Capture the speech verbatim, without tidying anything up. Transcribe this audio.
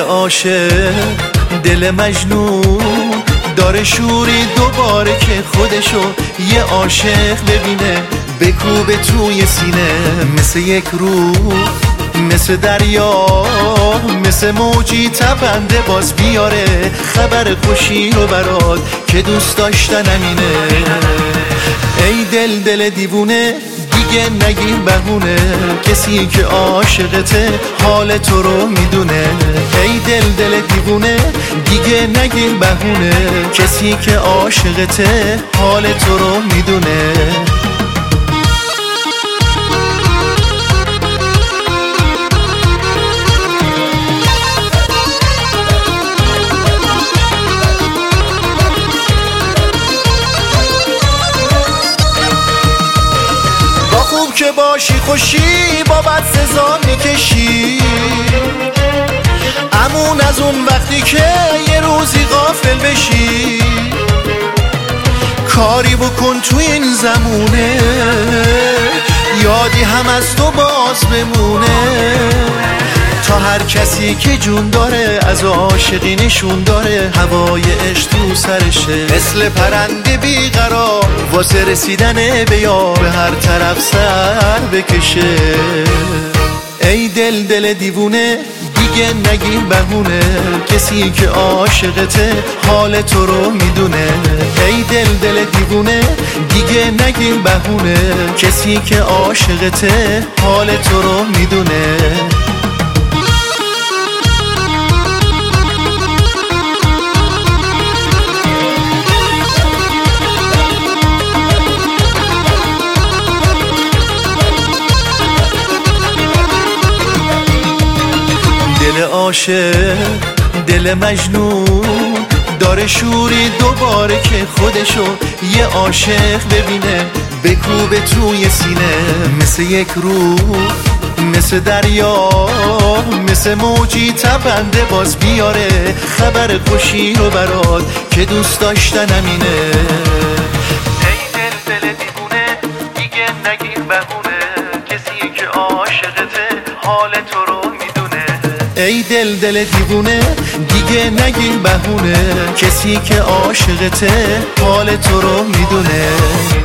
عاشق دل مجنون داره شوری دوباره که خودشو یه عاشق ببینه بکوبه توی سینه، مثل یک روح مثل دریا مثل موجی تپنده باز بیاره خبر خوشی رو برات که دوست داشتن همینه. ای دل دل دیوونه دیگه نگیر بهونه، کسی که عاشقته حال تو رو میدونه. ای دل دل دیوونه دیگه نگیر بهونه، کسی که عاشقته حال تو رو میدونه. خوب که باشی خوشی با بد سزا میکشی، امون از اون وقتی که یه روزی غافل بشی. کاری بکن تو این زمونه یادی هم از تو باز بمونه، تا هر کسی که جون داره از عاشقی نشون داره هوای عشق تو سرشه، مثل پرنده بیقرار واسه رسیدن به یار به هر طرف سر بکشه. ای دل دل دیوونه دیگه نگیر بهونه، کسی که عاشقته حال تو رو میدونه. ای دل دل دیوونه دیگه نگیر بهونه، کسی که عاشقته حال تو رو میدونه. دل عاشق دل مجنون داره شوری دوباره که خودشو یه عاشق ببینه بکوبه توی سینه، مثل یک روح مثل دریا مثل موجی تپنده باز بیاره خبر خوشی رو برات که دوست داشتن همینه. ای دل دل دیوونه دیگه نگیر بهونه، کسی که عاشقته حال تو رو میدونه. ای دل دل دیوونه دیگه نگیر بهونه، کسی که عاشقته حال تو رو میدونه.